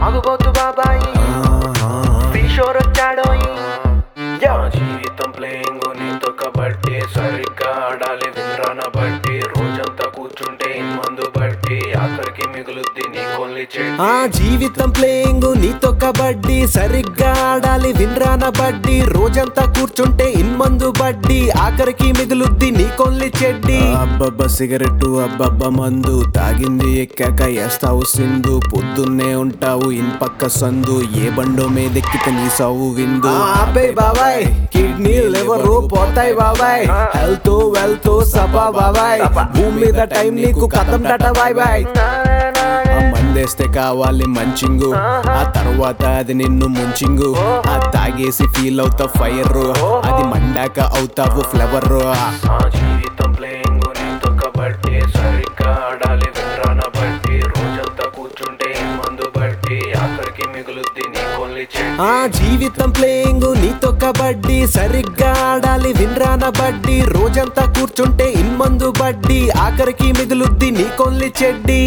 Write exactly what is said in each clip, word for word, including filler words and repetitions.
తాగుబోతు బాబాయి కిషోర్ వచ్చాడోయి జీవితం ప్లేయింగ్ నీతో కబడ్డీ సరిగ్గా ఆడాలి విన్రాన బట్టి రోజంతా కూర్చుంటే మందు బట్టి ఆఖరికి మిగులుద్ది నీ కొల్లి చెట్టు ఆ జీవితం ప్లేయింగ్ నీతో కబడ్డీ సరిగ్గా ఆడాలి విన్రాన బడ్డీ రోజంతా కూర్చుంటే ఇన్మందు బడ్డీ ఆఖరికి మిగులుద్ది నీ కొల్లి చెడ్డి అబ్బబ్బ సిగరెట్టు అబ్బబ్బ మందు తాగింది ఎక్కాక వేస్తావు సింధు పొద్దున్నే ఉంటావు ఇన్పక్క సందు ఏ బండో మీదెక్కితే నీ సావు విందు అబ్బాయి బాబాయ్ కిడ్నీ లివర్ పోతాయి బాబాయ్ హెల్త్ వెల్త్ సభా బాబాయ్ భూమి మీద టైం నీకు కథం టట బాయ్ బాయ్ మందేస్తే కావాలి మంచింగు ఆ తర్వాత అది నిన్ను ముంచింగు ఆ తాగేసి ఫీల్ అవుతావు ఫైర్ అది మండాక అవుతావు ఫ్లవర్ జీవితం ప్లేయింగ్ నీతో కబడ్డీ సరిగ్గా ఆడాలి విన్రాన బట్టి రోజంతా కూర్చుంటే మందు బట్టి ఆఖరికి మిగులుద్ది నీ కొల్లి చెట్టు ఆ జీవితం ప్లేయింగ్ నీతో కబడ్డీ సరిగ్గా ఆడాలి విన్రాన బడ్డీ రోజంతా కూర్చుంటే ఇన్మందు బడ్డీ ఆఖరికి మిగులుద్ది నీ కొల్లి చెడ్డి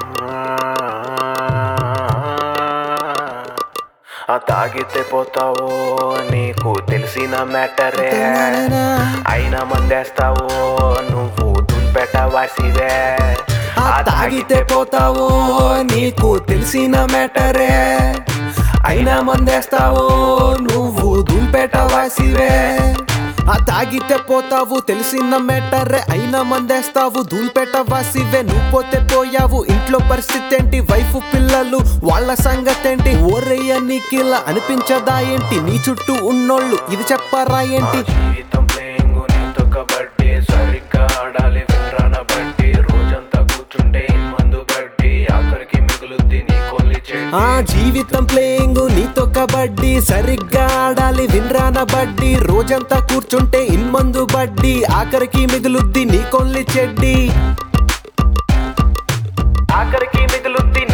ఆ తాగితే పోతావో నీకు తెలిసిన మ్యాటరే అయినా మందేస్తావో నువ్వు దుల్పెట వాసివే ఆ తాగితే పోతావో నీకు తెలిసిన మ్యాటరే అయినా మందేస్తావో నువ్వు దుల్పేట వాసివే ఆ తాగితే పోతావు తెలిసిన మెటరే అయినా మందేస్తావు ధూల్పేట వాసివే నువ్వు పోతే పోయావు ఇంట్లో పరిస్థితి ఏంటి వైఫ్ పిల్లలు వాళ్ళ సంగతి ఏంటి ఓరయ్య నీకిలా అనిపించదా ఏంటి నీ చుట్టూ ఉన్నోళ్ళు ఇది చెప్పరా ఏంటి జీవితం ప్లేయింగ్ నీతో కబడ్డీ సరిగ్గా ఆడాలి విన్రాన బట్టి రోజంతా కూర్చుంటే మందు బట్టి ఆఖరికి మిగులుద్ది నీ కొల్లి చెట్టు ఆ జీవితం ప్లేయింగ్ నీతో కబడ్డీ సరిగ్గా ఆడాలి విన్రాన బడ్డీ రోజంతా కూర్చుంటే ఇన్మందు బడ్డీ ఆఖరికి మిగులుద్ది నీ కొల్లి చెడ్డి ఆఖరికి మిగులుద్ది